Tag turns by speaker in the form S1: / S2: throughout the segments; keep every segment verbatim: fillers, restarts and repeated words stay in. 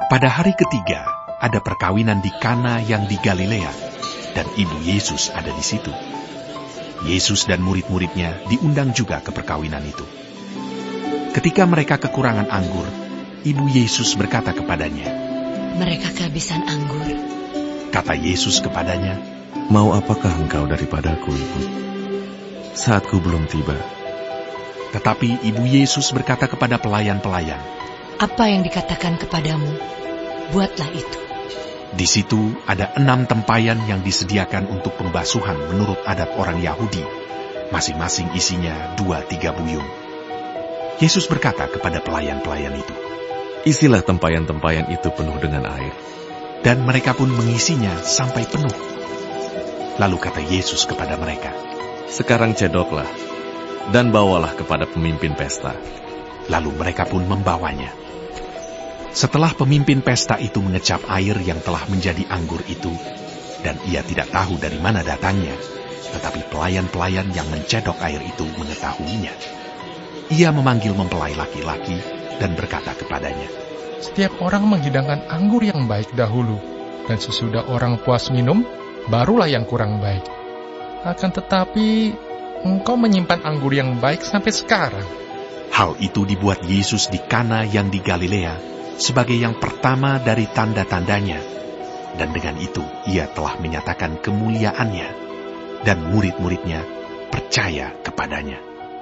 S1: Pada hari ketiga, ada perkawinan di Kana yang di Galilea, dan ibu Yesus ada di situ. Yesus dan murid-muridnya diundang juga ke perkawinan itu. Ketika mereka kekurangan anggur, ibu Yesus berkata kepadanya,
S2: "Mereka kehabisan anggur."
S1: Kata Yesus kepadanya,
S3: "Mau apakah engkau daripadaku, Ibu? Saatku belum tiba."
S1: Tetapi ibu Yesus berkata kepada pelayan-pelayan,
S2: "Apa yang dikatakan kepadamu, buatlah itu."
S1: Di situ ada enam tempayan yang disediakan untuk pembasuhan menurut adat orang Yahudi, masing-masing isinya dua tiga buyung. Yesus berkata kepada pelayan-pelayan itu,
S3: "Isilah tempayan-tempayan itu penuh dengan air."
S1: Dan mereka pun mengisinya sampai penuh. Lalu kata Yesus kepada mereka,
S3: "Sekarang cedoklah, dan bawalah kepada pemimpin pesta."
S1: Lalu mereka pun membawanya. Setelah pemimpin pesta itu mengecap air yang telah menjadi anggur itu, dan ia tidak tahu dari mana datangnya, tetapi pelayan-pelayan yang mencedok air itu mengetahuinya. Ia memanggil mempelai laki-laki dan berkata kepadanya,
S4: "Setiap orang menghidangkan anggur yang baik dahulu, dan sesudah orang puas minum, barulah yang kurang baik. Akan tetapi, engkau menyimpan anggur yang baik sampai sekarang."
S1: Hal itu dibuat Yesus di Kana yang di Galilea sebagai yang pertama dari tanda-tandanya, dan dengan itu ia telah menyatakan kemuliaannya, dan murid-muridnya percaya kepadanya.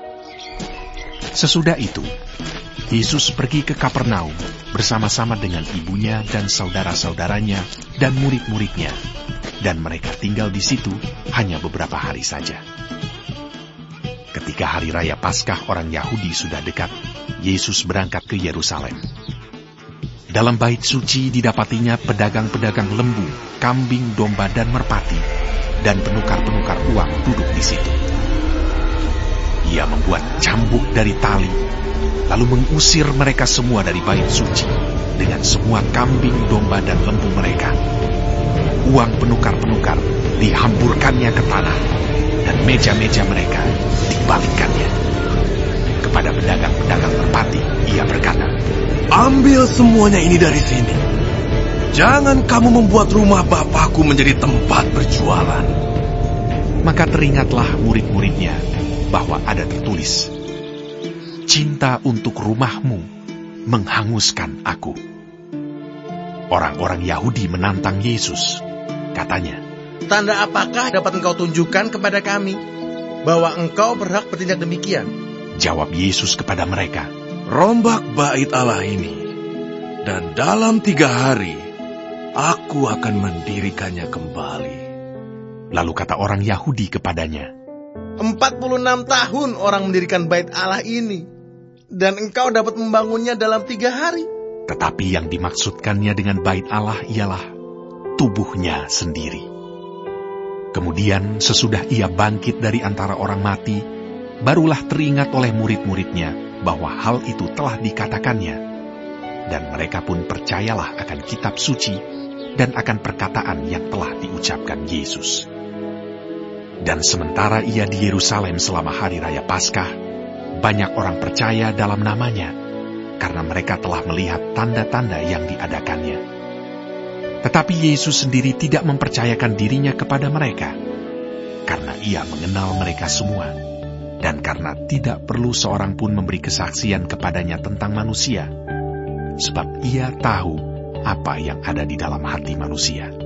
S1: Sesudah itu, Yesus pergi ke Kapernaum bersama-sama dengan ibunya dan saudara-saudaranya dan murid-muridnya, dan mereka tinggal di situ hanya beberapa hari saja. Ketika hari raya Paskah orang Yahudi sudah dekat, Yesus berangkat ke Yerusalem. Dalam bait suci didapatinya pedagang-pedagang lembu, kambing, domba, dan merpati, dan penukar-penukar uang duduk di situ. Ia membuat cambuk dari tali, lalu mengusir mereka semua dari bait suci, dengan semua kambing, domba, dan lembu mereka. Uang penukar-penukar dihamburkannya ke tanah, dan meja-meja mereka dibalikkannya. Kepada pedagang-pedagang merpati, ia berkata,
S5: "Ambil semuanya ini dari sini. Jangan kamu membuat rumah Bapakku menjadi tempat berjualan."
S1: Maka teringatlah murid-muridnya bahwa ada tertulis, "Cinta untuk rumahmu menghanguskan aku." Orang-orang Yahudi menantang Yesus. Katanya,
S6: "Tanda apakah dapat engkau tunjukkan kepada kami bahwa engkau berhak bertindak demikian?"
S1: Jawab Yesus kepada mereka,
S5: "Rombak bait Allah ini, dan dalam tiga hari aku akan mendirikannya kembali."
S1: Lalu kata orang Yahudi kepadanya,
S6: Empat puluh enam tahun orang mendirikan bait Allah ini, dan engkau dapat membangunnya dalam tiga hari.
S1: Tetapi yang dimaksudkannya dengan bait Allah ialah tubuhnya sendiri. Kemudian sesudah ia bangkit dari antara orang mati, barulah teringat oleh murid-muridnya bahwa hal itu telah dikatakannya. Dan mereka pun percayalah akan kitab suci dan akan perkataan yang telah diucapkan Yesus. Dan sementara ia di Yerusalem selama hari raya Paskah, banyak orang percaya dalam namanya, karena mereka telah melihat tanda-tanda yang diadakannya. Tetapi Yesus sendiri tidak mempercayakan dirinya kepada mereka, karena ia mengenal mereka semua, dan karena tidak perlu seorang pun memberi kesaksian kepadanya tentang manusia, sebab ia tahu apa yang ada di dalam hati manusia.